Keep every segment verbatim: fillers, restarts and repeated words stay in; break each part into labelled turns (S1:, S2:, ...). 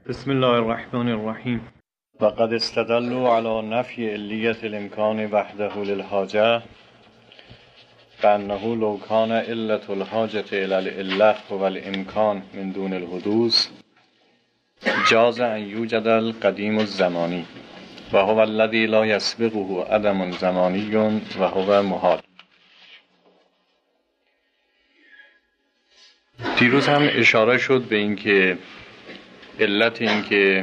S1: بسم الله الرحمن الرحیم. وقد استدلوا على نفی علیت الامکان وحده للحاجه بأنه لو كان علة الحاجة إلى العلة هو الإمكان من دون الحدوث جاز أن يوجد القديم الزماني وهو الذي لا يسبقه عدم زماني وهو محال. دیروز هم اشاره شد به اینکه علت اینکه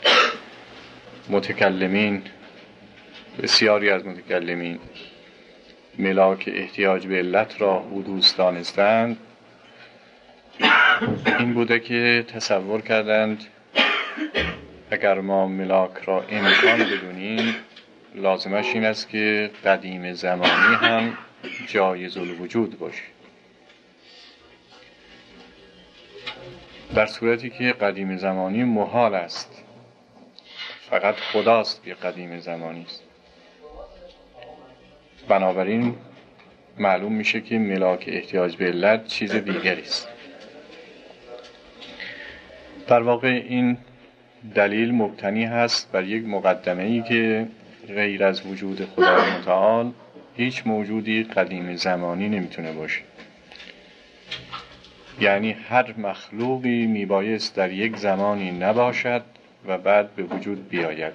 S1: متکلمین بسیاری از متکلمین ملاک احتیاج به علت را حدوث دانستند این بوده که تصور کردند اگر ما ملاک را امکان بدونیم لازمش این است که قدیم زمانی هم جایز الوجود باشه، در صورتی که قدیم زمانی محال است، فقط خداست که قدیم زمانی است. بنابراین معلوم میشه که ملاک احتیاج به علت چیز دیگری است. در واقع این دلیل مبتنی هست بر یک مقدمه‌ای که غیر از وجود خدای متعال هیچ موجودی قدیم زمانی نمیتونه باشه. یعنی هر مخلوقی میبایست در یک زمانی نباشد و بعد به وجود بیاید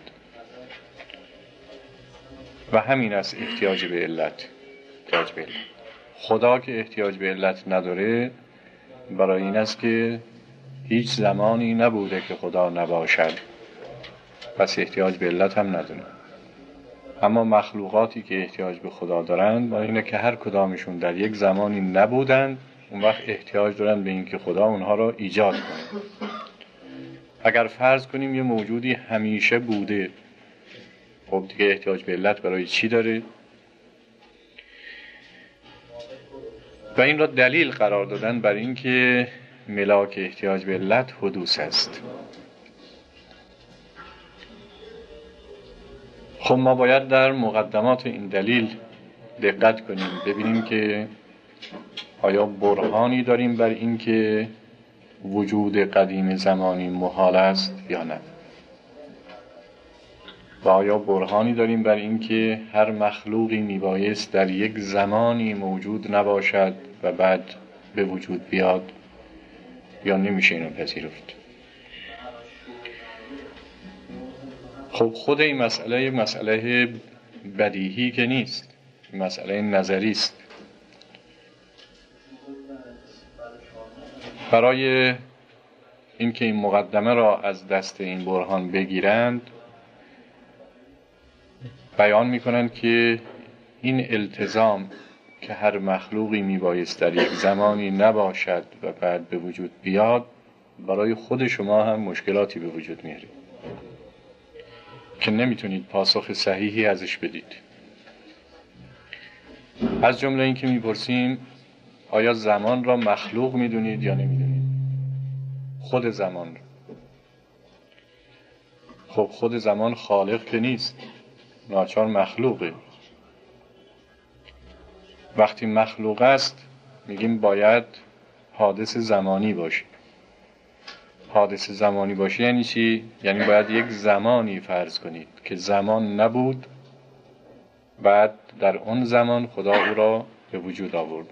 S1: و همین است احتیاج به علت. احتیاج به علت. خدا که احتیاج به علت نداره برای این است که هیچ زمانی نبوده که خدا نباشد، پس احتیاج به علت هم نداره. اما مخلوقاتی که احتیاج به خدا دارند برای اینه که هر کدامشون در یک زمانی نبودند، اون وقت احتیاج دارن به این که خدا اونها را ایجاد کنه. اگر فرض کنیم یه موجودی همیشه بوده، خب دیگه احتیاج به علت برای چی داره؟ و این را دلیل قرار دادن بر این که ملاک احتیاج به علت حدوث است. خب ما باید در مقدمات این دلیل دقت کنیم، ببینیم که آیا برهانی داریم بر این که وجود قدیم زمانی محال است یا نه، و آیا برهانی داریم بر این که هر مخلوقی میبایست در یک زمانی موجود نباشد و بعد به وجود بیاد، یا نمیشه اینو پذیرفت. خب خود این مسئله یک مسئله بدیهی که نیست، مسئله نظری است. برای اینکه این مقدمه را از دست این برهان بگیرند بیان میکنند که این التزام که هر مخلوقی میبایست در یک زمانی نباشد و بعد به وجود بیاد برای خود شما هم مشکلاتی به وجود میاره که نمیتونید پاسخ صحیحی ازش بدید. از جمله این که میپرسیم آیا زمان را مخلوق میدونید یا نمیدونید؟ خود زمان را. خب خود زمان خالق که نیست، ناچار مخلوقه. وقتی مخلوق است میگیم باید حادث زمانی باشه. حادث زمانی باشه یعنی چی؟ یعنی باید یک زمانی فرض کنید که زمان نبود، بعد در اون زمان خدا او را به وجود آورد.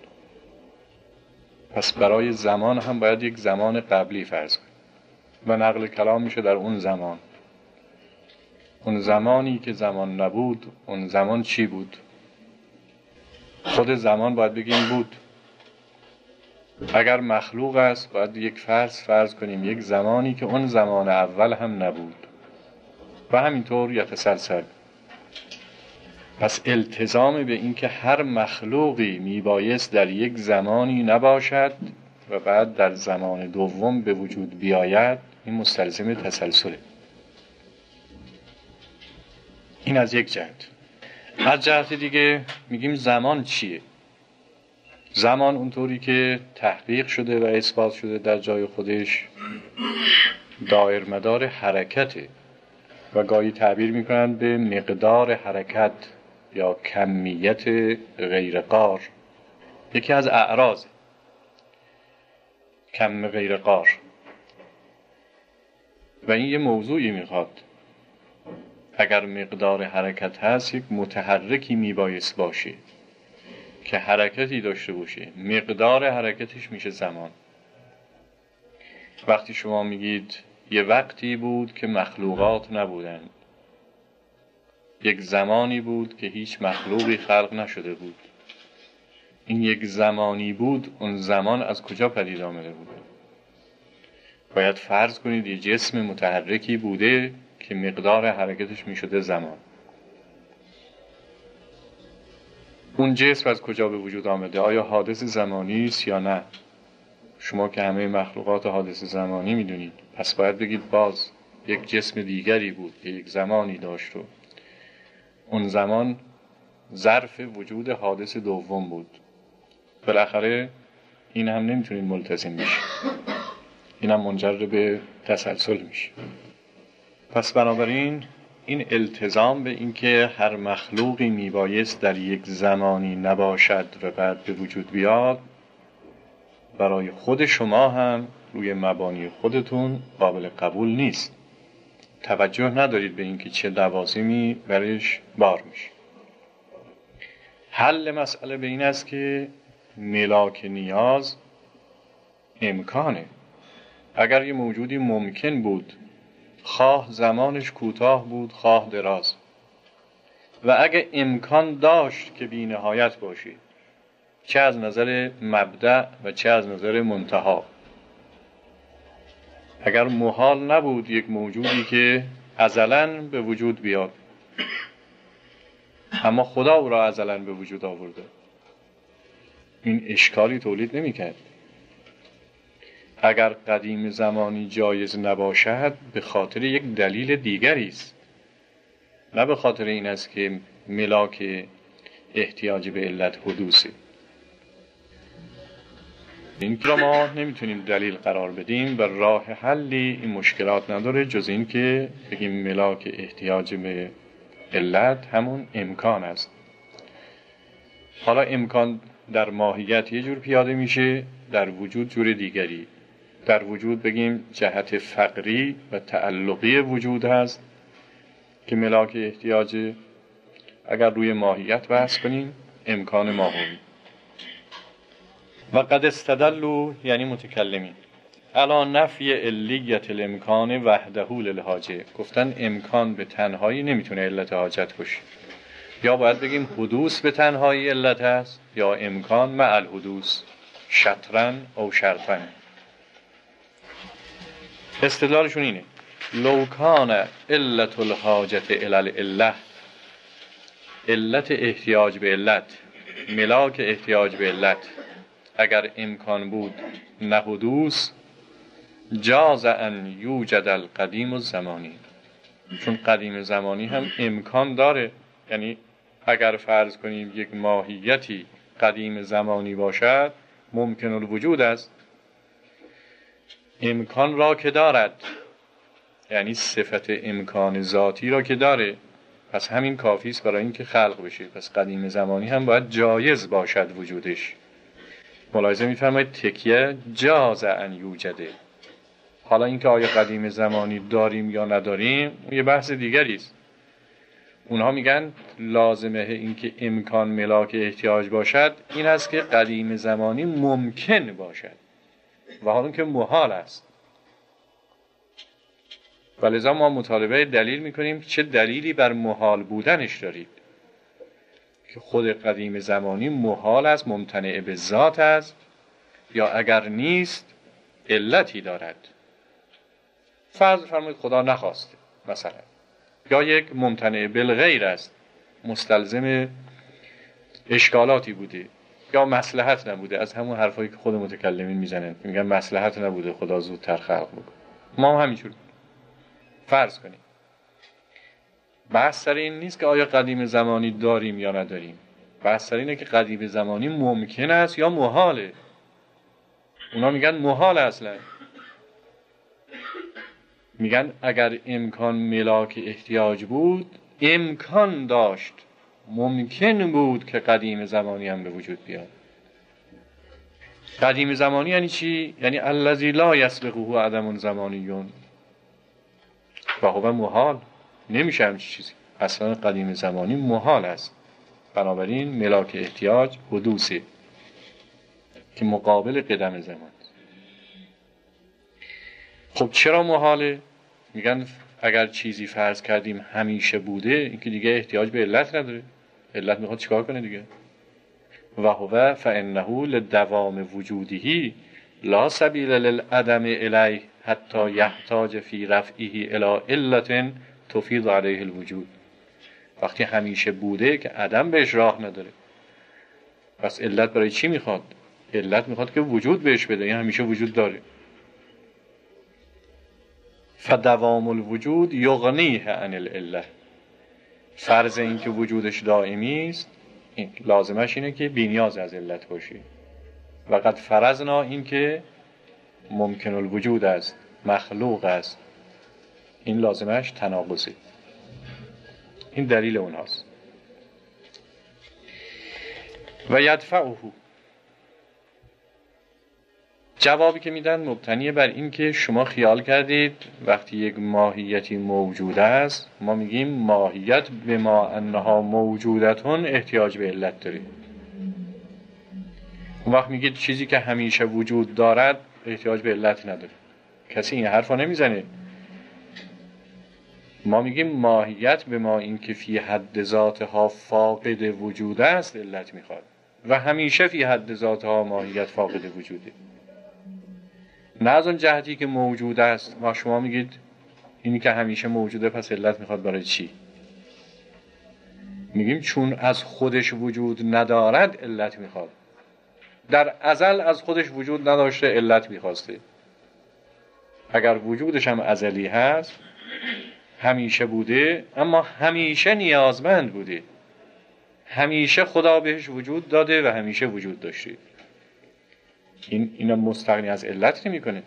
S1: پس برای زمان هم باید یک زمان قبلی فرض کنید و نقل کلام میشه در اون زمان. اون زمانی که زمان نبود، اون زمان چی بود؟ خود زمان باید بگیم بود. اگر مخلوق است باید یک فرض فرض کنیم یک زمانی که اون زمان اول هم نبود و همینطور یتسلسل. پس التزام به این که هر مخلوقی میبایست در یک زمانی نباشد و بعد در زمان دوم به وجود بیاید، این مستلزم تسلسله. این از یک جهت. از جهت دیگه میگیم زمان چیه؟ زمان اونطوری که تحقیق شده و اثبات شده در جای خودش دایر مدار حرکته و گاهی تعبیر میکنن به مقدار حرکت یا کمیت غیر قار. یکی از اعراض کم غیر قار. و این یه موضوعی میخواد. اگر مقدار حرکت هست یک متحرکی میبایست باشه که حرکتی داشته باشه، مقدار حرکتش میشه زمان. وقتی شما میگید یه وقتی بود که مخلوقات نبودند، یک زمانی بود که هیچ مخلوقی خلق نشده بود، این یک زمانی بود، اون زمان از کجا پدید آمده بود؟ باید فرض کنید یه جسم متحرکی بوده که مقدار حرکتش میشده زمان. اون جسم از کجا به وجود آمده؟ آیا حادث زمانی است یا نه؟ شما که همه مخلوقات حادث زمانی میدونید، پس باید بگید باز یک جسم دیگری بود که یک زمانی داشت و اون زمان ظرف وجود حادث دوم بود. بالاخره این هم نمیتونید ملتزم بشید، این هم منجر به تسلسل میشه. پس بنابراین این التزام به اینکه هر مخلوقی میبایست در یک زمانی نباشد و بعد به وجود بیاد، برای خود شما هم روی مبانی خودتون قابل قبول نیست. توجه ندارید به اینکه چه لوازمی برش بار میشه. حل مسئله به این است که ملاک نیاز امکانه. اگر یه موجودی ممکن بود، خواه زمانش کوتاه بود خواه دراز، و اگه امکان داشت که بی نهایت باشی، چه از نظر مبدأ و چه از نظر منتها، اگر محال نبود یک موجودی که ازلاً به وجود بیاد، اما خدا او را ازلاً به وجود آورده، این اشکالی تولید نمی کرد. اگر قدیم زمانی جایز نباشد به خاطر یک دلیل دیگری است، نه به خاطر این است که ملاک احتیاج به علت حدوثه. این که ما نمیتونیم دلیل قرار بدیم و راه حلی این مشکلات نداره جز این که بگیم ملاک احتیاج به علت همون امکان است. حالا امکان در ماهیت یه جور پیاده میشه، در وجود جور دیگری. در وجود بگیم جهت فقری و تعلقی وجود هست که ملاک احتیاج. اگر روی ماهیت بحث کنیم امکان ماهوی. و قد استدلوا یعنی متکلمین علی نفی علیت الامکان وحده للحاجه، گفتن امکان به تنهایی نمیتونه علت حاجت باشه. یا باید بگیم حدوث به تنهایی علت هست، یا امکان مع الحدوث شطرن او شرطن. استدلالشون اینه: لو کان علت الحاجت الی العله، علت احتیاج به علت، ملاک احتیاج به علت، اگر امکان بود نه حدوث، جاز ان یوجد القدیم الزمانی، چون قدیم زمانی هم امکان داره. یعنی اگر فرض کنیم یک ماهیتی قدیم زمانی باشد ممکن الوجود است، امکان را که دارد، یعنی صفت امکان ذاتی را که داره، پس همین کافی است برای اینکه خلق بشه. پس قدیم زمانی هم باید جایز باشد وجودش. ملاحظه می‌فرمایید تکیه جاز ان یوجده. حالا اینکه آیا قدیم زمانی داریم یا نداریم اون یه بحث دیگری است. اونها میگن لازمه اینکه امکان ملاک احتیاج باشد این است که قدیم زمانی ممکن باشد و حالا که محال است. ولذا ما مطالبه دلیل میکنیم چه دلیلی بر محال بودنش دارید، که خود قدیم زمانی محال است، ممتنع به ذات است، یا اگر نیست علتی دارد. فرض فرمایید خدا نخواسته مثلا، یا یک ممتنع بالغیر است، مستلزم اشکالاتی بوده، یا مصلحت نبوده. از همون حرفایی که خود متکلمین میزنن میگن مصلحت نبوده خدا زودتر خلق بکنه. ما هم همینجور فرض کنیم. بحث سر این نیست که آیا قدیم زمانی داریم یا نداریم، بحث سر اینه که قدیم زمانی ممکن است یا محاله. اونا میگن محال اصلا. میگن اگر امکان ملاک احتیاج بود امکان داشت، ممکن بود که قدیم زمانی هم به وجود بیاد. قدیم زمانی یعنی چی؟ یعنی الذی لا یسبقه عدم زمانیون، و هو محال، نمیشه همچین چیزی، اصلا قدیم زمانی محال است. بنابراین ملاک احتیاج حدوثه که مقابل قدم زمان. خب چرا محاله؟ میگن اگر چیزی فرض کردیم همیشه بوده، این که دیگه احتیاج به علت نداره. علت میخواد چیکار کنه دیگه؟ و هو فانه لدوام وجوده لا سبیل للعدم الیه حتی یحتاج فی رفعه الی علت تفیض علیه الوجود. وقتی همیشه بوده که عدم بهش راه نداره، پس علت برای چی میخواد؟ علت میخواد که وجود بهش بده، این همیشه وجود داره. فدوام الوجود یغنیه عن العله. فرض این که وجودش دائمی است، این لازمش اینه که بی‌نیاز از علت باشه. و قد فرضنا این که ممکن الوجود است، مخلوق است، این لازمش تناقضه. این دلیل اونهاست. و یدفعه، جوابی که میدن مبتنی بر این که شما خیال کردید وقتی یک ماهیتی موجود است، ما میگیم ماهیت به ما انها موجودتون احتیاج به علت داره. اون وقت میگید چیزی که همیشه وجود دارد احتیاج به علت نداره. کسی این حرفا نمیزنه. ما میگیم ماهیت به ما این که فی حد ذاتها فاقد وجود است علت میخواد و همیشه فی حد ذاتها ماهیت فاقد وجوده، نه از اون جهتی که موجود است. ما شما میگید اینی که همیشه موجوده پس علت میخواد برای چی؟ میگیم چون از خودش وجود ندارد علت میخواد. در ازل از خودش وجود نداشته علت میخواسته. اگر وجودش هم ازلی هست، همیشه بوده، اما همیشه نیازمند بوده، همیشه خدا بهش وجود داده و همیشه وجود داشته، این اینا مستغنی از علت نمیکنه.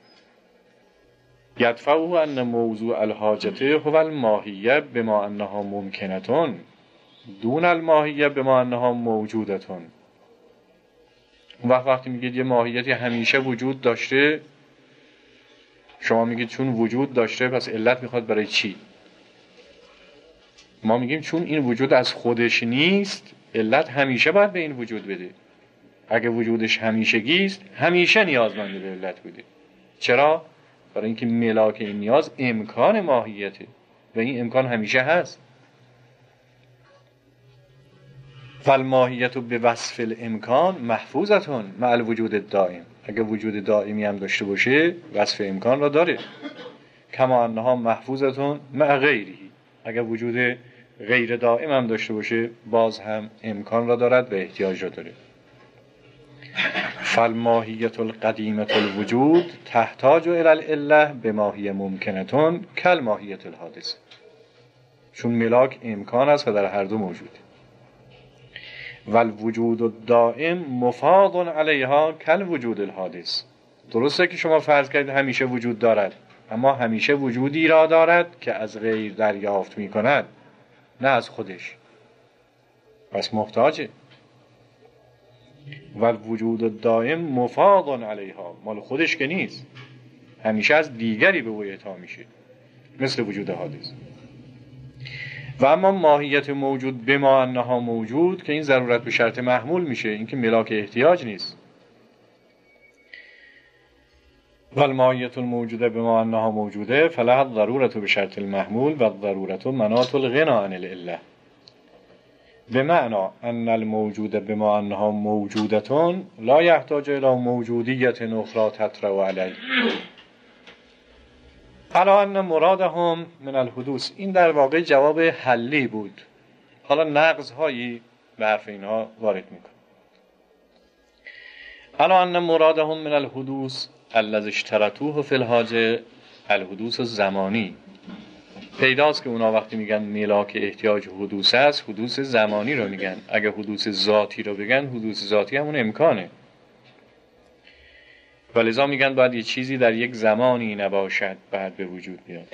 S1: یدفعه ان موضوع الحاجته هو الماهیه بما انها ممکنتون دون الماهیه بما انها موجودتون. وقت وقتی میگید یه ماهیتی همیشه وجود داشته، شما میگید چون وجود داشته پس علت میخواد برای چی؟ ما میگیم چون این وجود از خودش نیست، علت همیشه باید به این وجود بده. اگه وجودش همیشگی است، همیشه نیازمند به علت بوده. چرا؟ برای اینکه ملاک این نیاز امکان ماهیته و این امکان همیشه هست. فالماهیت به وصف الامکان محفوظتون مع الوجود الدائم. اگه وجود دائمی هم داشته باشه وصف امکان را داره. کما انها محفوظتون مع غیره. اگه وجود غیر دائم هم داشته باشه باز هم امکان را دارد و احتیاج را داره. فالماهیت القدیمه الوجود تحتاج الى العله بماهیه ممکنتون کل ماهیت الحادث. چون ملاک امکان است و در هر دو موجود. والوجود الدائم مفاض علیها کل وجود الحادث. درسته که شما فرض کردید همیشه وجود دارد، اما همیشه وجودی را دارد که از غیر دریافت می کند، نه از خودش، پس محتاجه. والوجود الدائم مفاض علیها، مال خودش که نیست، همیشه از دیگری به او اعطا میشه، مثل وجود حادث. و اما ماهیت موجود به ما انها موجود که این ضرورت به شرط محمول میشه، این که ملاک احتیاج نیست. والماهیت الموجوده به ما انها موجوده فلها الضرورت به شرط المحمول و الضرورت مناط الغنا عن العله. به معنا ان الموجود به ما انها موجودتون لا یحتاج الى موجودیت اخرى تطرأ علیه. حالا ان مرادهم من الحدوث، این در واقع جواب حلی بود. حالا نقض هایی به حرف اینها وارد میکنه. حالا ان مرادهم من الحدوث الذی اشترطوه فی الحاجه الحدوث الزمانی. پیداست که اونا وقتی میگن ملاک احتیاج حدوث است، حدوث زمانی رو میگن. اگه حدوث ذاتی رو بگن، حدوث ذاتی همون امکانه. ولذا میگن باید یه چیزی در یک زمانی نباشد بعد به وجود بیاد.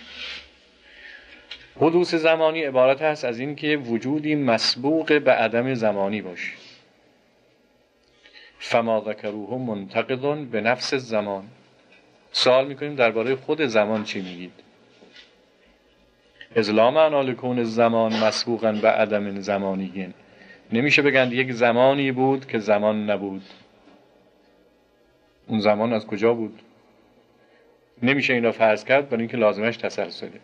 S1: حدوث زمانی عبارت هست از این که وجودی مسبوق به عدم زمانی باشه. فما ذکروه منتقض به نفس الزمان. سوال میکنیم درباره خود زمان چی میگید؟ اذ لا معنا لکون الزمان مسبوقا به عدم زمانیین. نمیشه بگن یک زمانی بود که زمان نبود. اون زمان از کجا بود؟ نمیشه این را فرض کرد، برای اینکه لازمش تسلسله.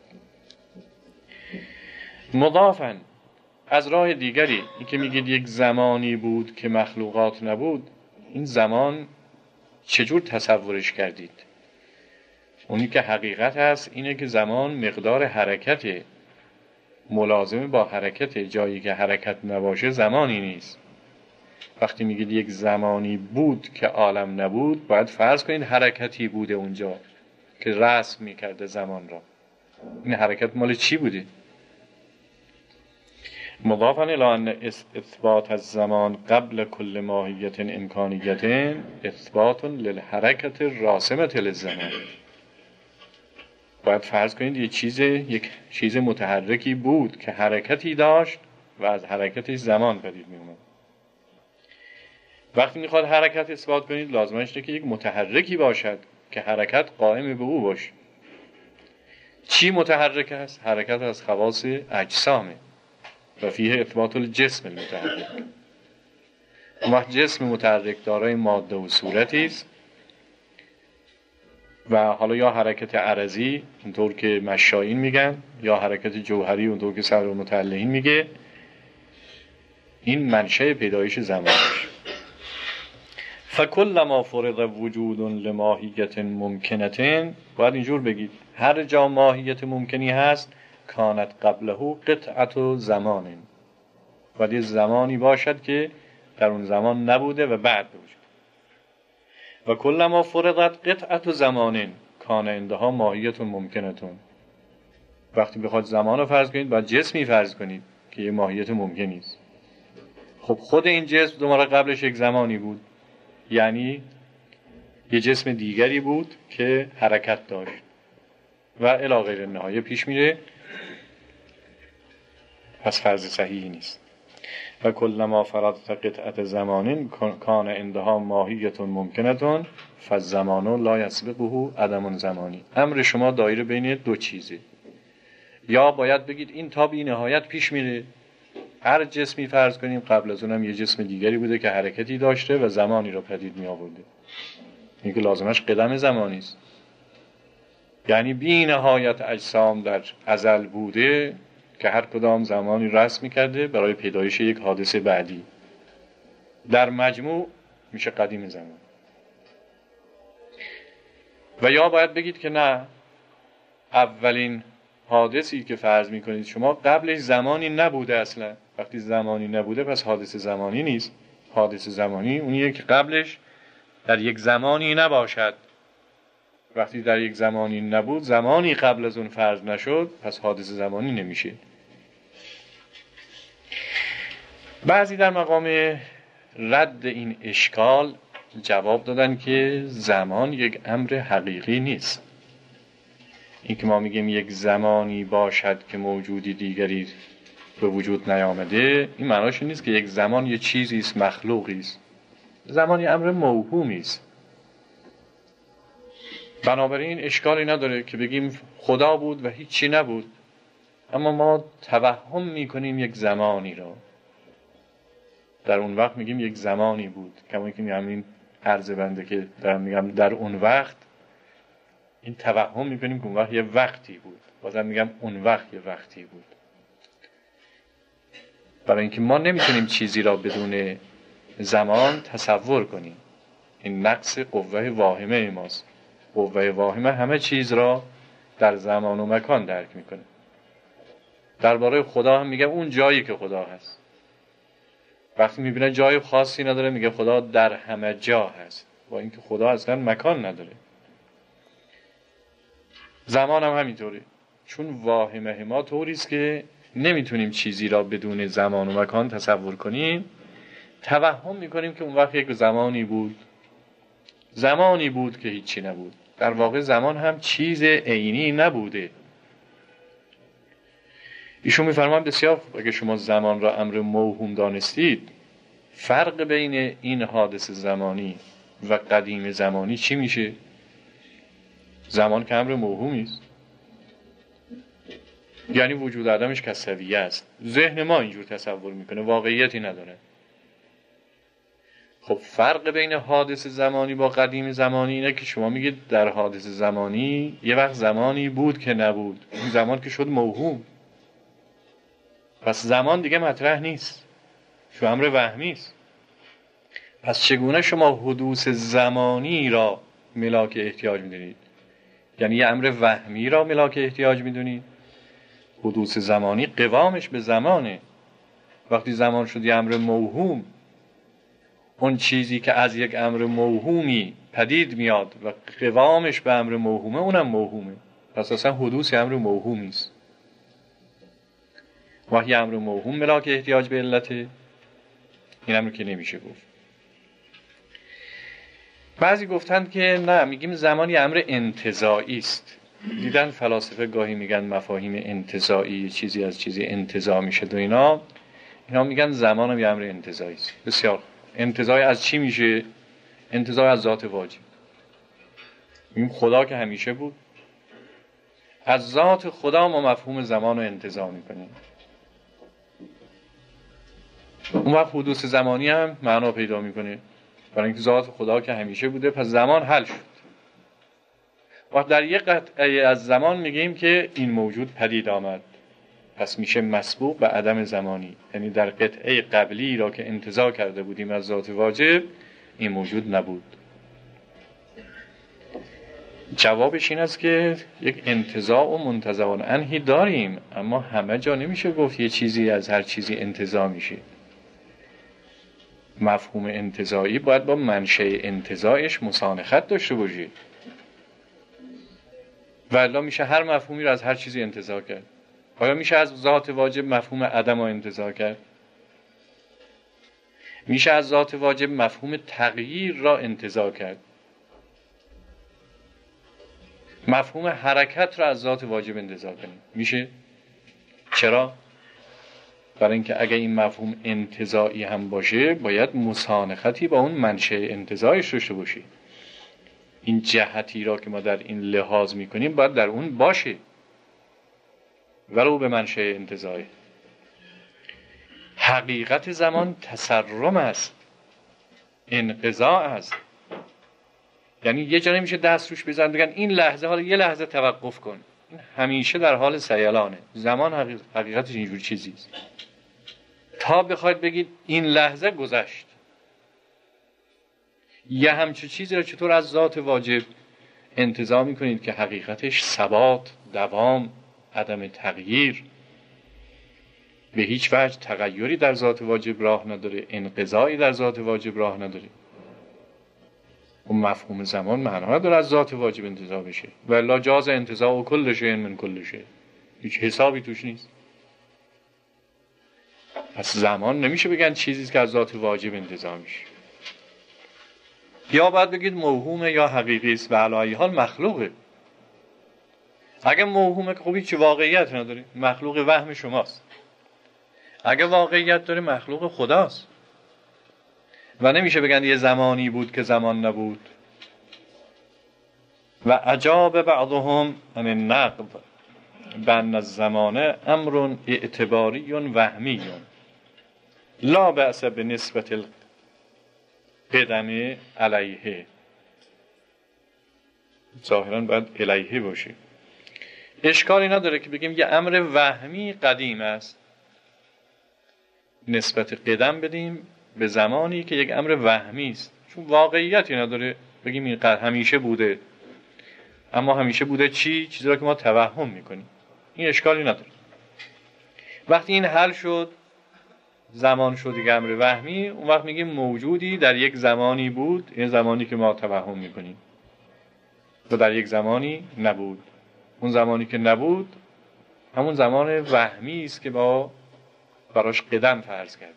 S1: مضافاً، از راه دیگری این که میگید یک زمانی بود که مخلوقات نبود، این زمان چجور تصورش کردید؟ اونی که حقیقت هست اینه که زمان مقدار حرکت ملازم با حرکت، جایی که حرکت نباشه زمانی نیست. وقتی میگید یک زمانی بود که عالم نبود، باید فرض کنید حرکتی بوده اونجا که رسم میکرده زمان را. این حرکت مال چی بوده؟ مضافاً الی ان اثبات الزمان قبل کل ماهیت امکانیت اثبات للحرکت الراسمه للزمان. باید فرض کنید یک چیز یک چیز متحرکی بود که حرکتی داشت و از حرکتش زمان پدید می اومد. وقتی میخواد حرکت اثبات کنید، لازمش اینه که یک متحرکی باشد که حرکت قائم به او باشه. چی متحرک است؟ حرکت از خواص اجسامه و فیه اثبات الجسم المتحرک. اون وقت جسم متحرک دارای ماده و صورتی است و حالا یا حرکت عرضی اونطور که مشایین میگن، یا حرکت جوهری اونطور که صدر المتعلقین میگه. این منشأ پیدایش زمانش. فکل ما فرض وجود لماهیت ممکنه، باید اینجور بگید هر جا ماهیت ممکنی هست کانت قبله قطعت و زمان، باید یه زمانی باشد که در اون زمان نبوده و بعد بوده. و کل ما فرضت قطعت و زمان کان عندها ماهیت ممکنه. وقتی بخواد زمان رو فرض کنید، باید جسمی فرض کنید که یه ماهیت ممکنی است. خب خود این جسم دوباره قبلش یک زمانی بود، یعنی یه جسم دیگری بود که حرکت داشت و الی غیر النهایه پیش میره. پس فرض صحیحی نیست. و کل ما فرضت قطعت زمان کان عندها ماهیت ممکنه فالزمان لا یسبقه عدم زمانی. امر شما دایره بین دو چیزه. یا باید بگید این تا بی نهایت پیش میره، هر جسمی فرض کنیم قبل از اونم یه جسم دیگری بوده که حرکتی داشته و زمانی رو پدید می آورده. این که لازمش قدم زمانی است، یعنی بی نهایت اجسام در ازل بوده که هر کدام زمانی رسم می‌کرده برای پیدایش یک حادثه بعدی. در مجموع میشه قدیم زمان. و یا باید بگید که نه، اولین حادثی که فرض می‌کنید شما قبلش زمانی نبوده اصلا. وقتی زمانی نبوده پس حادثه زمانی نیست. حادثه زمانی اونیه که قبلش در یک زمانی نباشد. وقتی در یک زمانی نبود، زمانی قبل از اون فرض نشد، پس حادثه زمانی نمیشه. بعضی در مقام رد این اشکال جواب دادن که زمان یک امر حقیقی نیست. این که ما میگیم یک زمانی باشد که موجودی دیگری به وجود نیامده، این معناش نیست که یک زمان یه چیزی است، مخلوقی است. زمان یه امر موهومی است. بنابراین اشکالی نداره که بگیم خدا بود و هیچی نبود، اما ما توهم میکنیم یک زمانی را. در اون وقت میگیم یک زمانی بود، کما که همین عرض بنده که دارم میگم در اون وقت، این توهم میکنیم که اون وقت یه وقتی بود. بازم میگم اون وقت یه وقتی بود، برای اینکه ما نمیتونیم چیزی را بدون زمان تصور کنیم. این نقص قوه واهمه ماست. قوه واهمه همه چیز را در زمان و مکان درک میکنه. درباره خدا هم میگه اون جایی که خدا هست. وقتی میبینه جای خاصی نداره میگه خدا در همه جا هست، با اینکه خدا اصلا مکان نداره. زمان هم همینطوره، چون واهمه ما طوریست که نمیتونیم چیزی را بدون زمان و مکان تصور کنیم، توهم میکنیم که اون وقت یک زمانی بود، زمانی بود که هیچی نبود. در واقع زمان هم چیز عینی نبوده. ایشون میفرمان بسیار اگه شما زمان را امر موهوم دانستید، فرق بین این حادث زمانی و قدیم زمانی چی میشه؟ زمان که امر موهومی است. یعنی وجود عدمش کسویه است. ذهن ما اینجور تصور میکنه، واقعیتی نداره. خب فرق بین حادث زمانی با قدیم زمانی اینه که شما میگید در حادث زمانی یه وقت زمانی بود که نبود، این زمان که شد موهوم، پس زمان دیگه مطرح نیست، شو امر وهمی است. پس چگونه شما حدوث زمانی را ملاک احتیاج میدونید؟ یعنی یه امر وهمی را ملاک احتیاج میدونید؟ حدوث زمانی قوامش به زمانه. وقتی زمان شد یه امر موهوم، اون چیزی که از یک امر موهومی پدید میاد و قوامش به امر موهومه، اونم موهومه. پس اصلا حدوث امر موهومی است. وقتی امر موهوم ملاک احتیاج به علته، این امر که نمیشه گفت. بعضی گفتند که نه، میگیم زمان یه امر انتزاعی است. دیدن فلاسفه گاهی میگن مفاهیم انتزاعی، چیزی از چیزی انتزاع میشه و اینا اینا میگن زمان هم یه امر انتزاعی است. بسیار. انتزاع از چی میشه؟ انتزاع از ذات واجب. میگیم خدا که همیشه بود، از ذات خدا ما مفهوم زمان رو انتزاع میکنیم. اون وقت حدوث زمانی هم معنا پیدا میکنه، برای اینکه ذات خدا که همیشه بوده، پس زمان حل شد. وقت در یک قطعه از زمان میگیم که این موجود پدید آمد، پس میشه مسبوق به عدم زمانی. یعنی در قطعه قبلی را که انتزاع کرده بودیم از ذات واجب، این موجود نبود. جوابش این است که یک انتزاع و منتزع عنهی داریم، اما همه جا نمیشه گفت یه چیزی از هر چیزی انتزاع میشه. مفهوم انتزاعی باید با منشأ انتزاعش مسانخت داشته باشه، ولی میشه هر مفهومی را از هر چیزی انتزاع کرد. آیا میشه از ذات واجب مفهوم عدم را انتزاع کرد؟ میشه از ذات واجب مفهوم تغییر را انتزاع کرد؟ مفهوم حرکت را از ذات واجب انتزاع کنیم میشه؟ چرا؟ برای اینکه اگه این مفهوم انتزاعی هم باشه، باید مسانختی با اون منشأ انتزاعش داشته باشه. این جهتی را که ما در این لحاظ میکنیم باید در اون باشه، ولو به منشأ انتزاعی. حقیقت زمان تسرم است، انقضاء است. یعنی یه جا نمیشه دست روش بزن بگن این لحظه، حالا یه لحظه توقف کن. این همیشه در حال سیلانه. زمان حقیقتش اینجور چیزی است. تا بخواید بگید این لحظه گذشت، یه همچه چیزی را چطور از ذات واجب انتزاع میکنید که حقیقتش ثبات، دوام، عدم تغییر، به هیچ وجه تغییری در ذات واجب راه نداره، انقضایی در ذات واجب راه نداره. اون مفهوم زمان معنا نداره از ذات واجب انتزاع بشه. والا جاز انتزاع و کل شیء من کل شیء، هیچ حسابی توش نیست. پس زمان نمیشه بگن چیزی که از ذات واجب انتزاع میشه. یا باید بگید موهومه یا حقیقی است، و علی ای حال مخلوقه. اگه موهومه که خب هیچ واقعیت نداره، مخلوق وهم شماست. اگه واقعیت داره، مخلوق خداست. و نمیشه بگن یه زمانی بود که زمان نبود. و عجاب بعضهم عن النقض بان الزمان امر اعتباری وهمی لا بأس بنسبت القدم علیه. ظاهرا باید علیه باشه. اشکالی نداره که بگیم یه امر وهمی قدیم است، نسبت قدم بدیم به زمانی که یک امر وهمی است، چون واقعیتی نداره. بگیم این قدر همیشه بوده، اما همیشه بوده چی؟ چیزی را که ما توهم میکنیم. این اشکالی نداره. وقتی این حل شد، زمان شد یک امر وهمی، اون وقت میگیم موجودی در یک زمانی بود، این زمانی که ما توهم میکنیم، و در یک زمانی نبود. اون زمانی که نبود همون زمان وهمی است که با براش قدم فرض کردیم.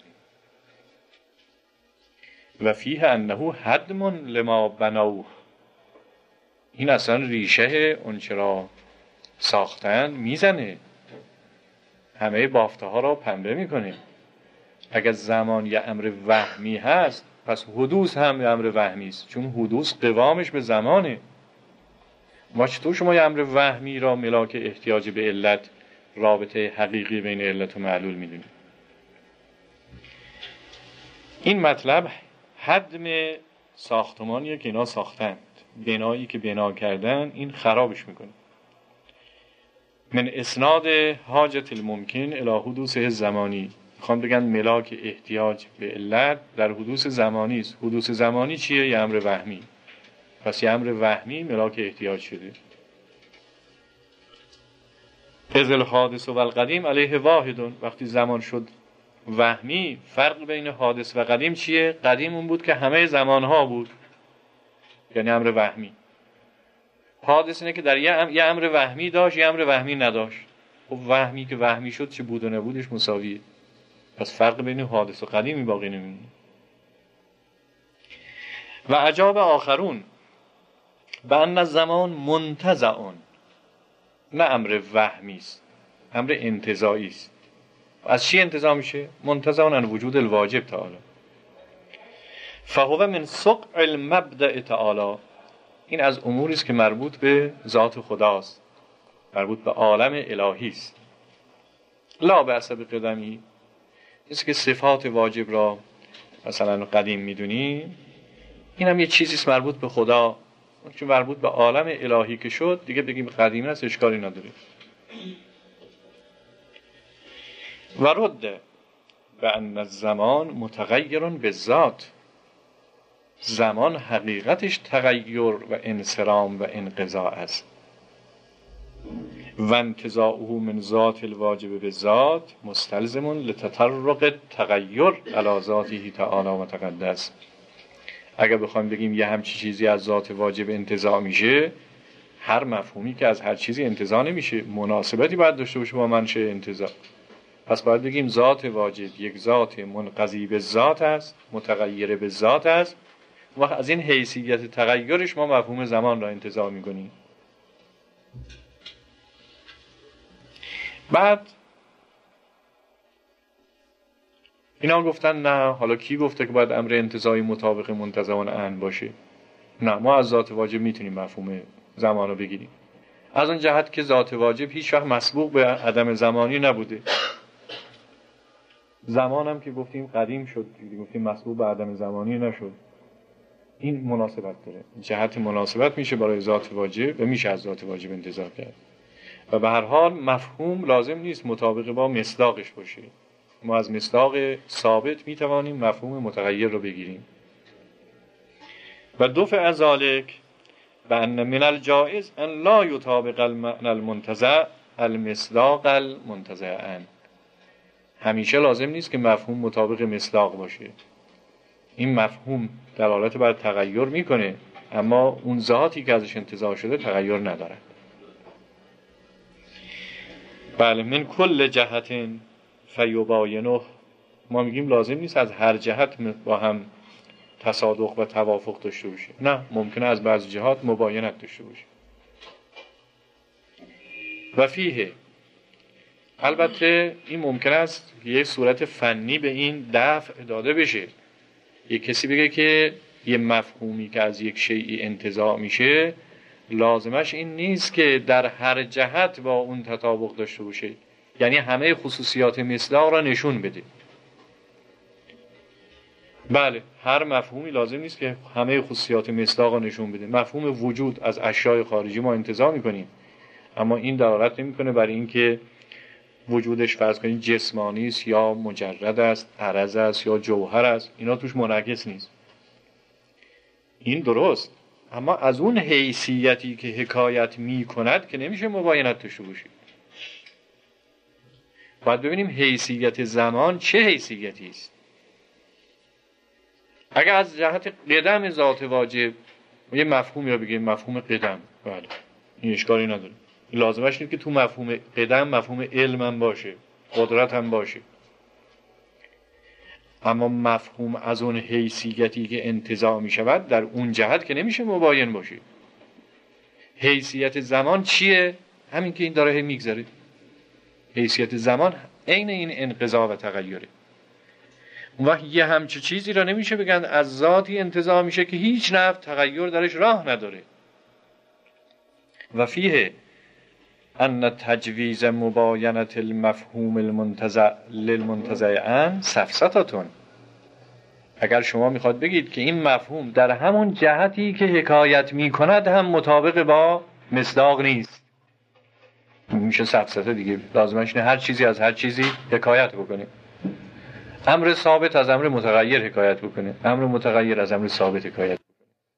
S1: و فیه انه هدم لما بنوه، این اصلا ریشه اون چرا ساختن میزنه، همه بافته ها را پنبه میکنه. اگر زمان یه امر وهمی هست، پس حدوث هم یه امر وهمی است، چون حدوث قوامش به زمانه. ما چطور شما یه امر وهمی را ملاک احتیاج به علت رابطه حقیقی بین علت و معلول میدونیم. این مطلب هدم ساختمانیه که اینا ساختند، بنایی که بنا کردن این خرابش میکنه. من اسناد حاجت الممکن الی حدوث زمانی، میخوام بگن ملاک احتیاج به علت در حدوث زمانی است. حدوث زمانی چیه؟ یه امر وهمی. پس یه امر وهمی ملاک احتیاج شده. اذ الحادث و القدیم علیه واحد، وقتی زمان شد وهمی، فرق بین حادث و قدیم چیه؟ قدیم اون بود که همه زمانها بود، یعنی امر وهمی. حادث اینه که در یه, ام... یه امر وهمی داشت، یه امر وهمی نداشت. خب وهمی که وهمی شد چه بود و نبودش مساویه. پس فرق بین حادث و قدیمی باقی نمیمونه. و عجاب آخرون به ان الزمان منتزعون، نه امر وهمی است، امر انتزاعی است. از چی انتزاع میشه؟ منتزعون عن وجود الواجب تعالی. فهو من سقع المبدأ تعالی، این از اموری است که مربوط به ذات خداست، مربوط به عالم الهی است. لا به حسب قدمی، است که صفات واجب را مثلا قدیم میدونی، این هم یه چیزی است مربوط به خدا، چون مربوط به عالم الهی که شد دیگه بگیم قدیم است اشکالی نداره. و رد به ان الزمان متغیر بالذات، زمان حقیقتش تغییر و انصرام و انقضاء است. و انتزاعه من ذات الواجب بالذات مستلزم لتطرق تغییر علی ذاته تعالی و تقدس. اگر بخوایم بگیم یه همچی چیزی از ذات واجب انتزاع میشه، هر مفهومی که از هر چیزی انتزاع نمیشه مناسبتی باید داشته باشه با منشأ انتزاع. پس باید بگیم ذات واجب یک ذات منقضی به ذات است، متغیر به ذات است. وقت از این حیثیت تغییرش ما مفهوم زمان را انتزاع میکنیم. بعد اینا گفتن نه، حالا کی گفته که باید امر انتزاعی مطابق منتزعون عن باشه؟ نه، ما از ذات واجب میتونیم مفهوم زمان رو بگیریم، از اون جهت که ذات واجب هیچ وقت مسبوق به عدم زمانی نبوده. زمان هم که گفتیم قدیم شد، گفتیم مسبوق به عدم زمانی نشد. این مناسبت داره، جهت مناسبت میشه برای ذات واجب و میشه از ذات واجب انتزاع کرد. و به هر حال مفهوم لازم نیست مطابق با مصداقش باشه. ما از مصداق ثابت میتوانیم مفهوم متغیر رو بگیریم. و دفع از ذالک و ان من الجائز ان لا یطابق المعنى المنتزع المصداق المنتزع عن، همیشه لازم نیست که مفهوم مطابق مصداق باشه. این مفهوم دلالت بر تغییر میکنه، اما اون ذاتی که ازش انتزاع شده تغییر نداره. بله، من کل جهت فیباینه، ما میگیم لازم نیست از هر جهت با هم تصادق و توافق داشته باشه، نه، ممکنه از بعض جهات مباینت داشته باشه. و فیه، البته این ممکن است یه صورت فنی به این دفع داده بشه. یه کسی بگه که یه مفهومی که از یک شیئی انتزاع میشه لازمش این نیست که در هر جهت با اون تطابق داشته باشه، یعنی همه خصوصیات مصداق را نشون بده. بله، هر مفهومی لازم نیست که همه خصوصیات مصداق را نشون بده. مفهوم وجود از اشیاء خارجی ما انتزاع میکنیم، اما این دلالت نمیکنه برای اینکه وجودش فرض کنید جسمانی است یا مجرد است، عرض است یا جوهر است، اینا توش منعکس نیست. این درست، اما از اون حیثیتی که حکایت می کند که نمیشه مباینت داشته باشید. باید ببینیم حیثیت زمان چه حیثیتی است. اگر از جهت قدم ذات واجب یه مفهومی رو بگیم مفهوم قدم، بله، این اشکالی نداره. لازمش نیست که تو مفهوم قدم مفهوم علم هم باشه، قدرت هم باشه. اما مفهوم از اون حیثیتی که انتزاع می شود در اون جهت که نمیشه مباین باشه. حیثیت زمان چیه؟ همین که این داره میگذره. حیثیت زمان عین این انقضا و تغییره. اون وقت یه همچه چیزی را نمیشه بگن از ذاتی انتزاع میشه که هیچ نوع تغییر درش راه نداره. و فیه ان تجویز مباینت المفهوم المنتزع للمنتزع عن سفسطتون. اگر شما میخواد بگید که این مفهوم در همون جهتی که حکایت میکند هم مطابق با مصداق نیست، میشه سفسطه دیگه. لازمش اینه هر چیزی از هر چیزی حکایت بکنه. امر ثابت از امر متغیر حکایت بکنه، امر متغیر از امر ثابت حکایت بکنه.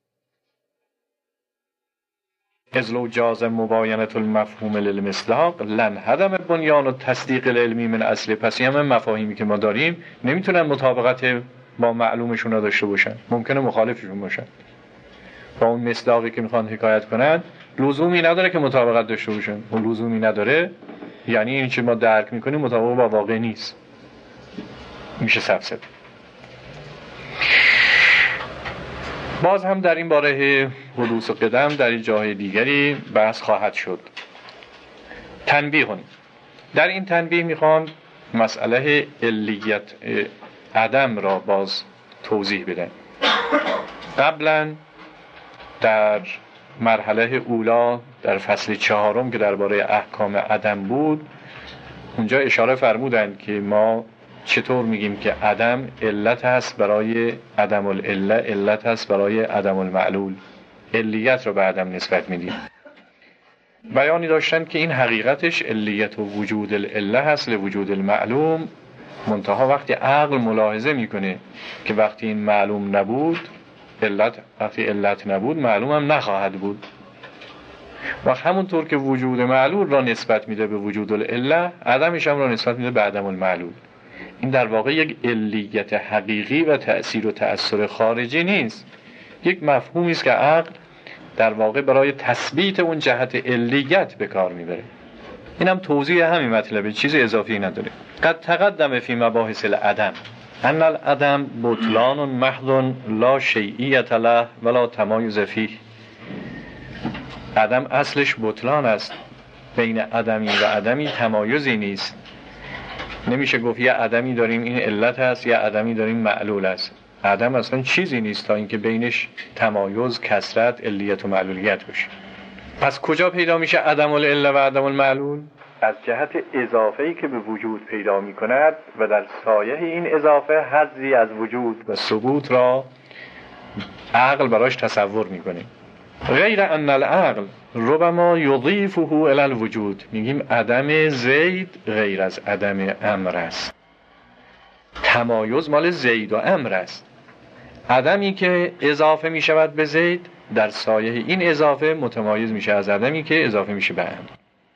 S1: از لو جاز مباینت المفهوم للمصداق لن هدم بنیان و تصدیق العلمی من اصل. پس این همه مفاهیمی که ما داریم نمیتونن مطابقت با معلومشون را داشته باشن، ممکنه مخالفشون باشن. با اون مصداقی که میخوان حکایت کنن لزومی نداره که مطابقت داشته باشن. اون لزومی نداره یعنی این چه ما درک میکنیم مطابق با واقع نیست، میشه سفسطه. باز هم در این باره حدوث قدم در این جاهای دیگری بحث خواهد شد. تنبیه. در این تنبیه میخوام مسئله علیت عدم را باز توضیح بدم. قبلا در مرحله اولا در فصل چهارم که درباره احکام عدم بود، اونجا اشاره فرمودند که ما چطور میگیم که عدم علت هست برای عدم العله، علت هست برای عدم المعلول، علیت رو به عدم نسبت میدیم. بیانی داشتن که این حقیقتش علیت و وجود العله هست لوجود المعلوم، منتها وقتی عقل ملاحظه میکنه که وقتی این معلوم نبود علت، وقتی علت نبود معلوم هم نخواهد بود. و همونطور که وجود معلول را نسبت میده به وجود العله، عدمش هم را نسبت میده به عدم المعلول. این در واقع یک علیت حقیقی و تأثیر و تأثیر خارجی نیست، یک مفهومی است که عقل در واقع برای تثبیت اون جهت علیت به کار میبره. این هم توضیح همین مطلبه، چیز اضافی نداره. قد تقدم فی مباحث العدم ان العدم بطلان محض لا شیئیت له ولا تمایز فیه. عدم اصلش بطلان است، بین عدمی و عدمی تمایزی نیست. نمیشه گفت یه عدمی داریم این علت هست، یه عدمی داریم معلول است. عدم اصلا چیزی نیست تا اینکه بینش تمایز، کثرت، علیت و معلولیت باشه. پس کجا پیدا میشه عدم العله و عدم المعلول؟ از جهت اضافه‌ای که به وجود پیدا میکند و در سایه این اضافه حظی از وجود و ثبوت را عقل براش تصور میکنه. غیر ان العقل ربما یضیفه الی الوجود. میگیم عدم زید غیر از عدم امر است. تمایز مال زید و امر است. عدمی که اضافه میشود به زید در سایه این اضافه متمایز میشه از عدمی که اضافه میشه به امر.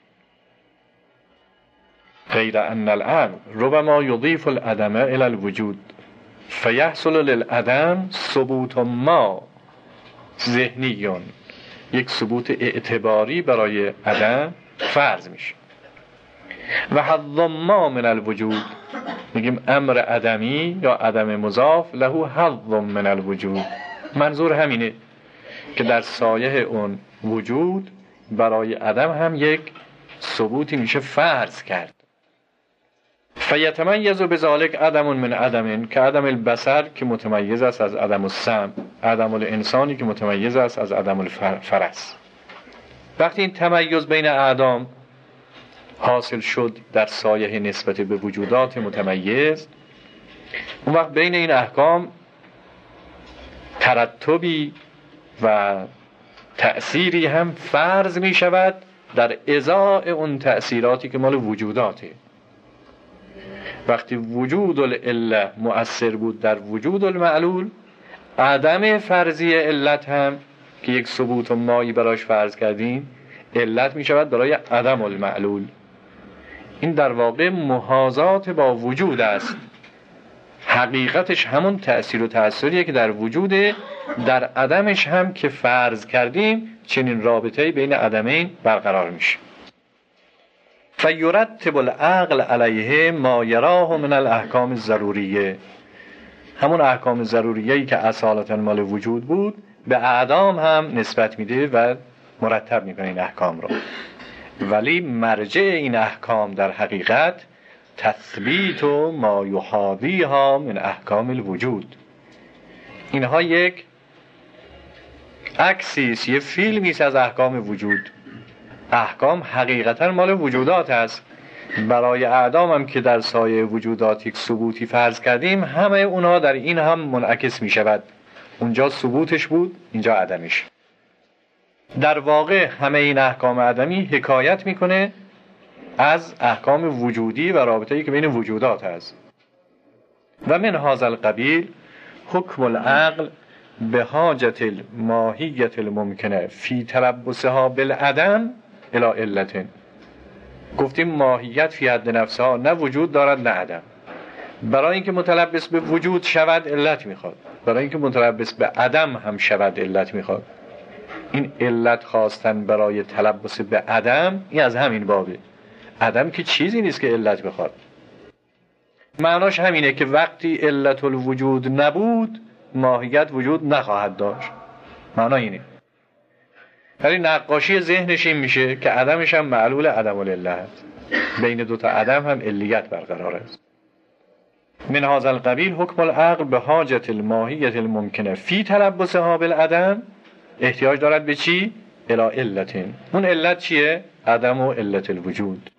S1: غیر ان العقل ربما یضیف العدم الی الوجود فیحصل للعدم ثبوت ما ذهنیون. یک ثبوت اعتباری برای عدم فرض میشه. و حظ ما من الوجود، میگیم امر عدمی یا عدم مضاف له حظ من الوجود. منظور همینه که در سایه اون وجود برای عدم هم یک ثبوتی میشه فرض کرد. فیتمیز بذالک عدم من عدم که عدم البصر که متمیز است از عدم السمع، عدم الانسانی که متمیز است از عدم الفرس. وقتی این تمیز بین اعدام حاصل شد در سایه نسبت به وجودات متمیز، اون وقت بین این احکام ترتبی و تأثیری هم فرض می شود در ازای اون تأثیراتی که مال وجوداته. وقتی وجود العله مؤثر بود در وجود المعلول، عدم فرضی علت هم که یک ثبوت و مایی براش فرض کردیم علت می شود برای عدم المعلول. این در واقع محاذات با وجود است. حقیقتش همون تأثیر و تأثیریه که در وجوده، در عدمش هم که فرض کردیم چنین رابطه‌ای بین عدمین برقرار میشه. فیرتب العقل علیه ما یراه من الاحکام الضروریه. همون احکام ضروریه‌ای که اصالتا مال وجود بود به اعدام هم نسبت میده و مرتب میکنه این احکام رو. ولی مرجع این احکام در حقیقت تثبیت و ما یحاویها من احکام الوجود. اینها یک عکسی است، یه فیلمی است از احکام وجود. احکام حقیقتا مال وجودات است. برای اعدام هم که در سایه وجودات یک ثبوتی فرض کردیم، همه اونها در این هم منعکس می شود. اونجا ثبوتش بود، اینجا عدمش. در واقع همه این احکام عدمی حکایت میکنه از احکام وجودی و رابطه‌ای که بین وجودات هست. و من هذا القبیل حکم العقل به حاجت الماهیت الممکنه فی تلبسها بالعدم الی علت. گفتیم ماهیت فی حد نفسها نه وجود دارد نه عدم. برای اینکه متلبس به وجود شود علت میخواد، برای اینکه متلبس به عدم هم شود علت میخواد. این علت خواستن برای تلبس به عدم، این از همین بابه. عدم که چیزی نیست که علت بخواد. معناش همینه که وقتی علت الوجود نبود ماهیت وجود نخواهد داشت. معنا اینه. ولی نقاشی ذهنش این میشه که عدمش هم معلول عدم العله است. بین دوتا عدم هم علیت برقرار است. من هذا القبیل حکم العقل به حاجت الماهیت الممکنه فی تلبسها بالعدم، احتیاج دارد به چی؟ الی علت. اون علت چیه؟ عدم و علت الوجود.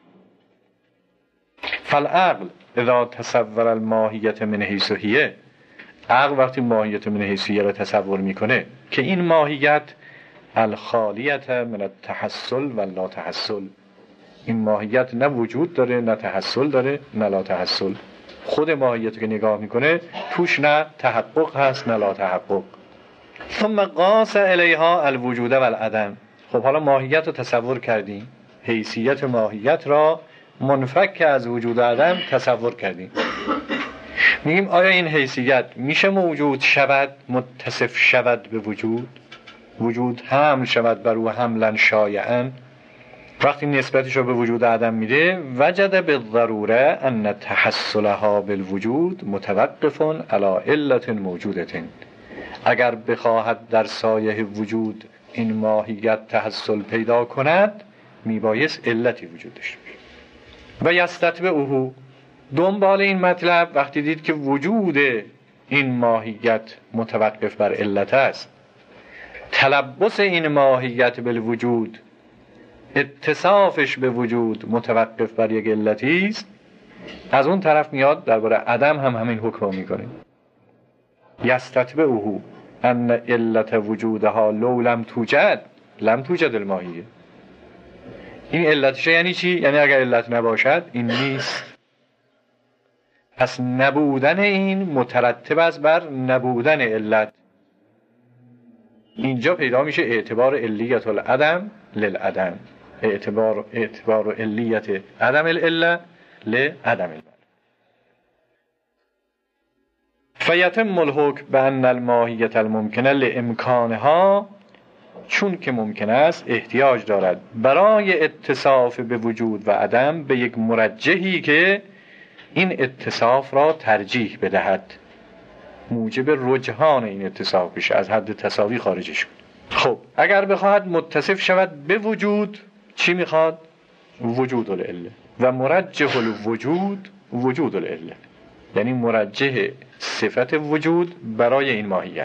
S1: فالعقل اذا تصور الماهیت من حیث هی، عقل وقتی ماهیت من حیث هی را تصور میکنه که این ماهیت الخالیت من التحصل و لا تحصل، این ماهیت نه وجود داره نه تحصل داره نه لا تحصل. خود ماهیت که نگاه میکنه توش نه تحقق هست نه لا تحقق. ثم قاس الیها الوجود و العدم. خب حالا ماهیت رو تصور کردیم، حیثیت ماهیت را منفک از وجود و عدم تصور کردیم. میگیم آیا این حیثیت میشه موجود شود، متصف شود به وجود، وجود حمل شود بر او حملا شایعا؟ وقتی نسبتش رو به وجود عدم میده، وجد بالضروره ان تحصلها بالوجود متوقف علی علت موجودة. اگر بخواهد در سایه وجود این ماهیت تحصل پیدا کند، میبایست علتی وجود داشته باشه. و یستتبعه، دنبال این مطلب وقتی دید که وجود این ماهیت متوقف بر علت است، تلبس این ماهیت بالوجود، اتصافش به وجود متوقف بر یک علتی است، از اون طرف میاد درباره عدم هم همین حکم رو میکنه. یستتبعه ان علت وجودها لو لم توجد لم توجد الماهیه. این علتش یعنی چی؟ یعنی اگر علت نباشد این نیست. پس نبودن این مترتب است بر نبودن علت. اینجا پیدا میشه اعتبار علیت العدم للعدم، اعتبار اعتبار علیت عدم العله لعدم العله. فیتم الحکم بان الماهیت الممکنه لامکانها، چون که ممکن است احتیاج دارد برای اتصاف به وجود و عدم به یک مرجحی که این اتصاف را ترجیح بدهد، موجب رجحان این اتصاف بشه، از حد تساوی خارجش کنه. خب اگر بخواهد متصف شود به وجود، چی میخواد؟ وجود العله. و مرجح الوجود وجود العله، یعنی مرجح صفت وجود برای این ماهیت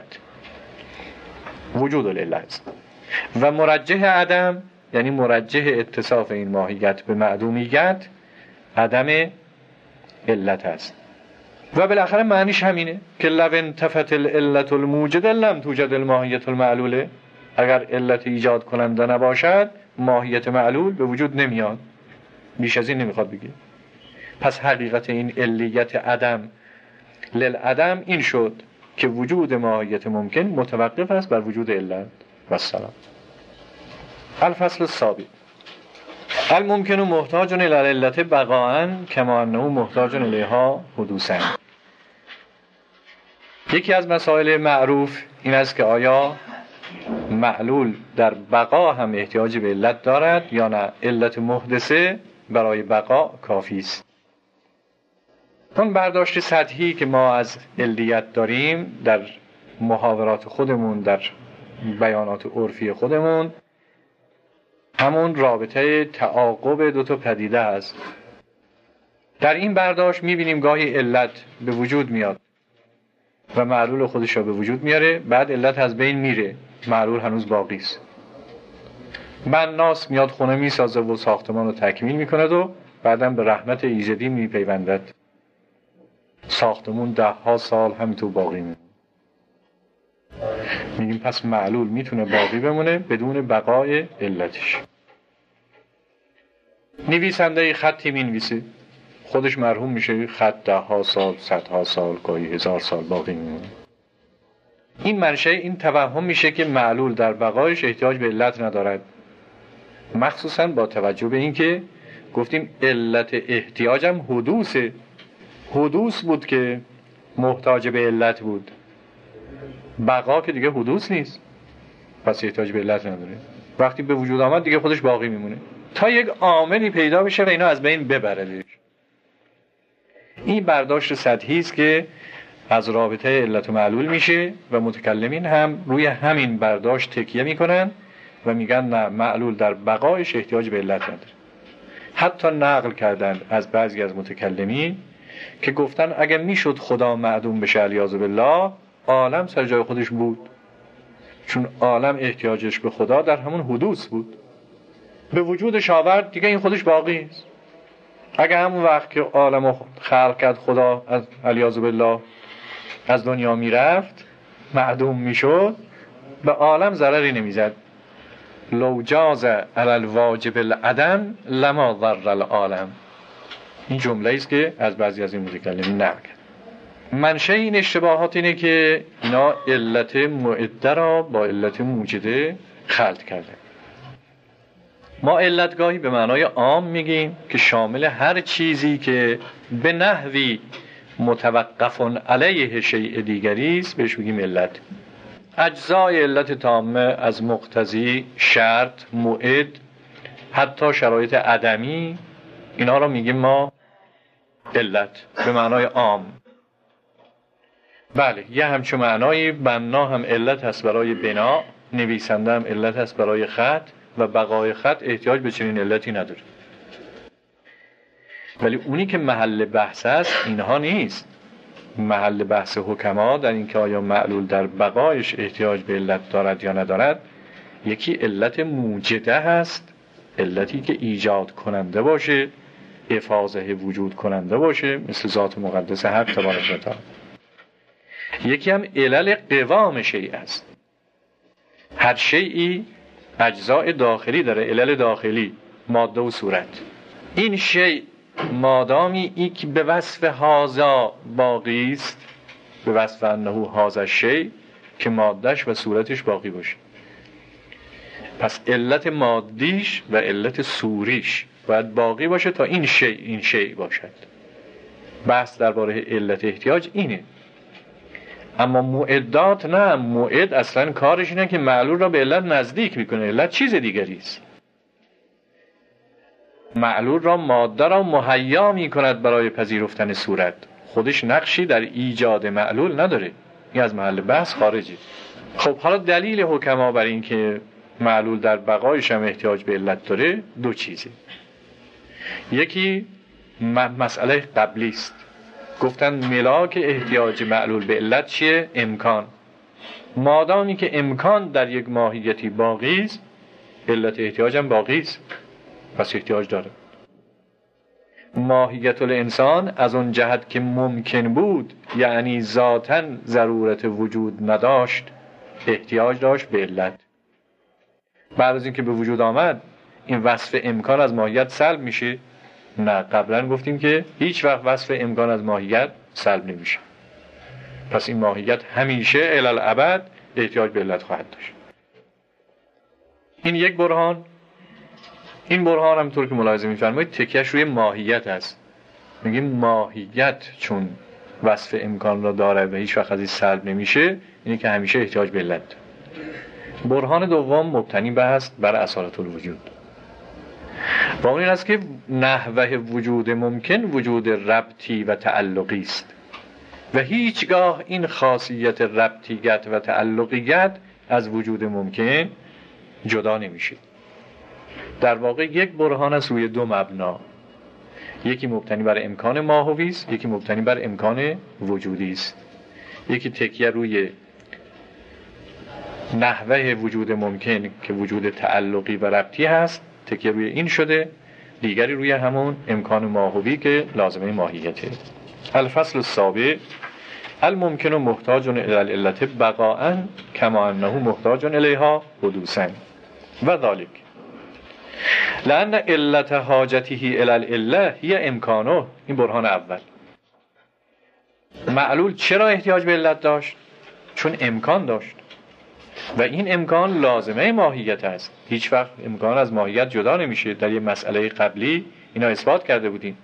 S1: وجود العله است. و مرجح عدم یعنی مرجح اتصاف این ماهیت به معدومیت عدم علت است. و بالاخره معنیش همینه که لو انتفت العلت الموجده لم توجد الماهیت المعلوله. اگر علت ایجاد کننده نباشد ماهیت معلول به وجود نمیاد. بیش از این نمیخواد بگه. پس حقیقت این علیت عدم للعدم این شد که وجود ماهیت ممکن متوقف است بر وجود علت. و السلام. الفصل السابع. الممکن محتاج الی العلت بقاء کما انه محتاج الیها حدوثا. یکی از مسائل معروف این است که آیا معلول در بقا هم احتیاج به علت دارد یا نه علت محدثه برای بقا کافی است. اون برداشت سطحی که ما از علیت داریم در محاورات خودمون، در بیانات عرفی خودمون، همون رابطه تعاقب دو تا پدیده است. در این برداشت میبینیم گاهی علت به وجود میاد و معلول خودش را به وجود میاره، بعد علت از بین میره، معلول هنوز باقی است. بناس میاد خونه میسازه و ساختمان رو تکمیل میکنه و بعدم به رحمت ایزدی میپیوندد، ساختمون ده ها سال همینطور باقی میمونه. میگیم پس معلول میتونه باقی بمونه بدون بقای علتش. نویسنده خطی مینویسه، خودش مرحوم میشه، خط ده ها سال، صدها سال، گاهی هزار سال باقی میمونه. این منشأ این توهم میشه که معلول در بقایش احتیاج به علت ندارد، مخصوصا با توجه به اینکه گفتیم علت احتیاجم حدوثه، حدوث بود که محتاج به علت بود، بقا که دیگه حدوث نیست، پس احتیاج به علت نداره. وقتی به وجود آمد دیگه خودش باقی میمونه تا یک عاملی پیدا بشه و اینا از بین ببره. این برداشت سطحی است که از رابطه علت و معلول میشه و متکلمین هم روی همین برداشت تکیه میکنن و میگن نه، معلول در بقایش احتیاج به علت نداره. حتی نقل کردن از بعضی از متکلمین که گفتن اگه میشد خدا معدوم بشه علیاذ بالله، عالم سر جای خودش بود، چون عالم احتیاجش به خدا در همون حدوث بود، به وجودش آورد دیگه این خودش باقی است. اگه همون وقت که عالم رو خلق کرد خدا از علیاذ بالله از دنیا میرفت، معدوم میشد، به عالم ضرری نمیزد. لو جاز علی الواجب العدم لما ضر العالم. این جمله است که از بعضی از این متکلمین نقل کرد. منشأ این اشتباهات اینه که اینا علت معده را با علت موجده خلط کرده. ما علتگاهی به معنای عام میگیم که شامل هر چیزی که به نحوی متوقف علیه شیء دیگری است بهش میگیم علت. اجزای علت تامه از مقتضی، شرط، موعد، حتی شرایط عدمی، اینا رو میگیم ما علت به معنای عام. بله، یه همچون معنایی بنا هم علت هست برای بنا، نویسنده هم علت هست برای خط و بقای خط احتیاج به چنین علتی نداره. ولی اونی که محل بحث است اینها نیست. محل بحث حکما در این که آیا معلول در بقایش احتیاج به علت دارد یا ندارد، یکی علت موجده هست، علتی که ایجاد کننده باشه، افاضه وجود کننده باشه، مثل ذات مقدس حق تبارک و تعالی. یکی هم علل قوام شیء است. هر شیئی اجزاء داخلی داره، علل داخلی، ماده و صورت. این شیء مادامی ای که به وصف هازا باقی است، به وصف انه هازا شیء، که مادهش و صورتش باقی باشه. پس علت مادیش و علت صوریش باید باقی باشه تا این شیء این شیء باشد. بحث درباره علت احتیاج اینه. اما موعدات نه، موعد اصلا کارش اینه که معلول را به علت نزدیک میکنه، علت چیز دیگری است. معلول را ماده را مهیا میکند برای پذیرفتن صورت، خودش نقشی در ایجاد معلول نداره. این از محل بحث خارجه. خب حالا دلیل حکما بر این که معلول در بقایش هم احتیاج به علت داره دو چیزه. یکی مسئله قبلی است، گفتن ملاک احتیاج معلول به علت چیه؟ امکان. مادامی که امکان در یک ماهیتی باقی است، علت احتیاج هم باقی است، پس احتیاج داره. ماهیت الانسان از اون جهت که ممکن بود، یعنی ذاتاً ضرورت وجود نداشت، احتیاج داشت به علت. بعد از اینکه به وجود آمد این وصف امکان از ماهیت سلب میشه؟ نه، قبلا گفتیم که هیچ وقت وصف امکان از ماهیت سلب نمیشه. پس این ماهیت همیشه الی الابد احتیاج به علت خواهد داشت. این یک برهان. این برهان هم طور که ملاحظه می‌فرمایید تکیه‌اش روی ماهیت است. میگیم ماهیت چون وصف امکان را داره و هیچ وقت از این سلب نمیشه، اینه که همیشه احتیاج به علت. برهان دوم مبتنی به است بر اصالت الوجود. با اون این است که نحوه وجود ممکن وجود ربطی و تعلقی است و هیچگاه این خاصیت ربطیت و تعلقیت از وجود ممکن جدا نمیشه. در واقع یک برهان است روی دو مبنا، یکی مبتنی بر امکان ماهوی است، یکی مبتنی بر امکان وجودی است. یکی تکیه روی نحوه وجود ممکن که وجود تعلقی و ربطی هست تکیه روی این شده، دیگری روی همون امکان ماهوی که لازمه ماهیته. الفصل السابع الممکن محتاج الی العلت بقاء کما انه محتاج الیها حدوثا و ذلك لان علت حاجته الی العله هی امکانه. این برهان اول. معلول چرا احتیاج به علت داشت؟ چون امکان داشت و این امکان لازمه ماهیت است. هیچ وقت امکان از ماهیت جدا نمیشه. در یه مسئله قبلی اینا اثبات کرده بودیم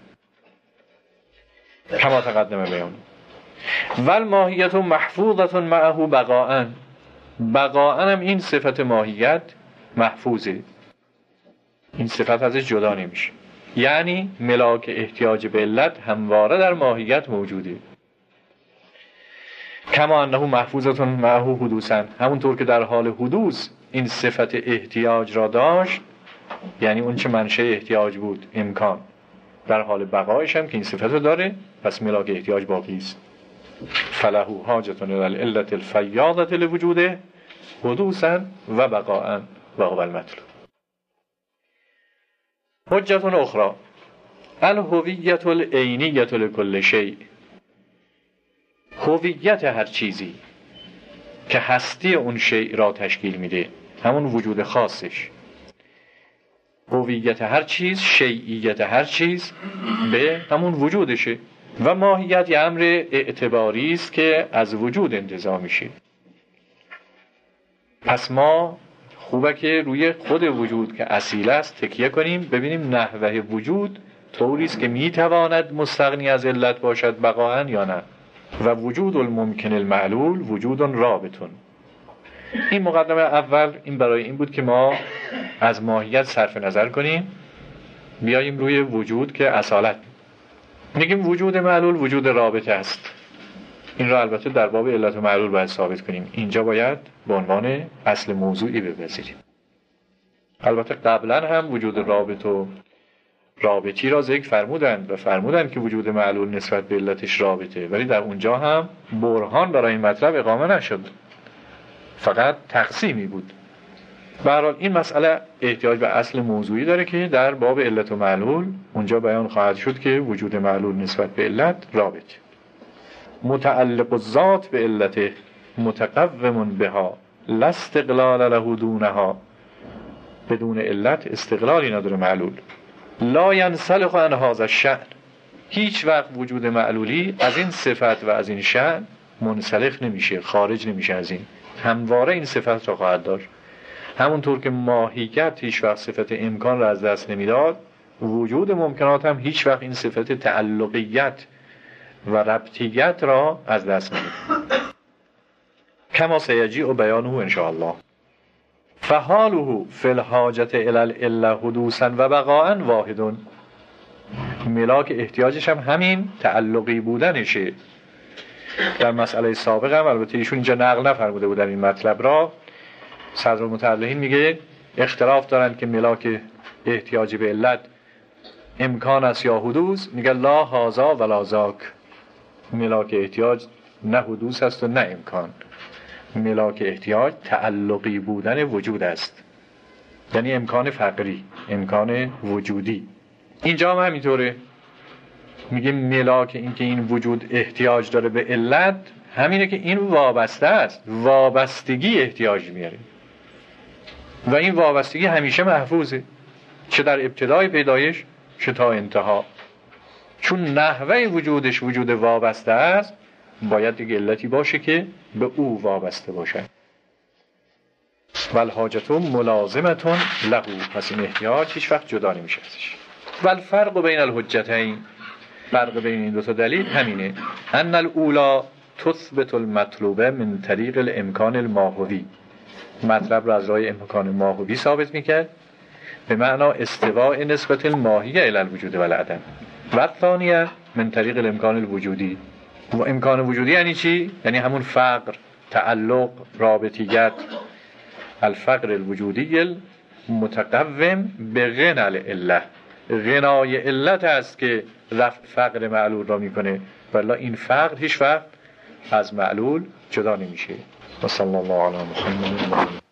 S1: کما تقدم بیان. ول ماهیت محفوظه معه بقاء. بقاء هم این صفت ماهیت محفوظه، این صفت ازش جدا نمیشه. یعنی ملاک احتیاج به علت همواره در ماهیت موجوده. کما انه محفوظه معه حدوثا، همونطور که در حال حدوث این صفت احتیاج را داشت، یعنی اون چه منشأ احتیاج بود امکان، در حال بقایش هم که این صفت رو داره، پس ملاک احتیاج باقی است. فله حاجة الی العلة الفیاضة لوجوده حدوثا و بقاء و هو المطلوب. حجة اخرى الهویة العینیة لكل شیء. هویت هر چیزی که هستی اون شیء را تشکیل میده، همون وجود خاصش. هویت هر چیز، شیعیت هر چیز به همون وجودشه و ماهیت یه امر اعتباری است که از وجود انتزاع میشه. پس ما خوبه که روی خود وجود که اصیل است تکیه کنیم، ببینیم نحوه وجود طوری است که میتواند مستغنی از علت باشد بقاء یا نه. و وجود الممکن المعلول وجود رابطون. این مقدمه اول این برای این بود که ما از ماهیت صرف نظر کنیم، بیاییم روی وجود که اصالت. میگیم وجود معلول وجود رابطه است. این را البته در باب علت و معلول باید ثابت کنیم. اینجا باید به عنوان اصل موضوعی بپذیریم. البته قبلا هم وجود رابط و رابطی را ذکر فرمودند و فرمودند که وجود معلول نسبت به علتش رابطه، ولی در اونجا هم برهان برای این مطلب اقامه نشد، فقط تقسیمی بود. به هر حال این مسئله احتیاج به اصل موضوعی داره که در باب علت و معلول اونجا بیان خواهد شد که وجود معلول نسبت به علت رابطه. متعلق الذات به علته متقوم بها لا استقلال له دونها. بدون علت استقلالی نداره معلول. لا ینسلخ عن هذا الشأن. هیچ وقت وجود معلولی از این صفت و از این شأن منسلخ نمیشه، خارج نمیشه از این. همواره این صفت را خواهد داشت. همونطور که ماهیت هیچ وقت صفت امکان را از دست نمیداد، وجود ممکنات هم هیچ وقت این صفت تعلقیت و ربطیت را از دست نمیداد. کما سیجیء بیانه ان شاء الله. فحاله فی الحاجة الی العلة حدوثا و بقاء واحد. ملاک احتیاجش هم همین تعلقی بودنشه. در مسئله سابق هم البته ایشون اینجا نقل نفرموده بودن این مطلب را. صدر المتعلقین میگه اختلاف دارن که ملاک احتیاج به علت امکان است یا حدوث. میگه لا هذا ولا ذاک. ملاک احتیاج نه حدوث است و نه امکان. ملاک احتیاج تعلقی بودن وجود است، یعنی امکان فقری، امکان وجودی. اینجا هم همینطوره. میگه ملاک این که این وجود احتیاج داره به علت همینه که این وابسته است، وابستگی احتیاج میاره و این وابستگی همیشه محفوظه، چه در ابتدای پیدایش چه تا انتها. چون نحوه وجودش وجود وابسته است، باید یک علتی باشه که به او وابسته باشه. والحاجت ملازمتون له. پس این احتیاج هیچ وقت جدا نمیشه ازش. والفرق بین الحجتین. فرق بین این دو تا دلیل همینه. ان الاولی تثبت المطلوب من طریق الامکان الماهوی. مطلب را از راه امکان ماهوی ثابت میکرد، به معنا استواء نسبت الماهیه الی الوجود و العدم. و الثانیه من طریق الامکان الوجودی. و امکان وجودی یعنی چی؟ یعنی همون فقر، تعلق، رابطیت. الفقر الوجودی المتقوم به غنا العله. غنای علت است که رفع فقر معلول را میکنه، ولی این فقر هیچ وقت از معلول جدا نمیشه. و صلی الله علی محمد.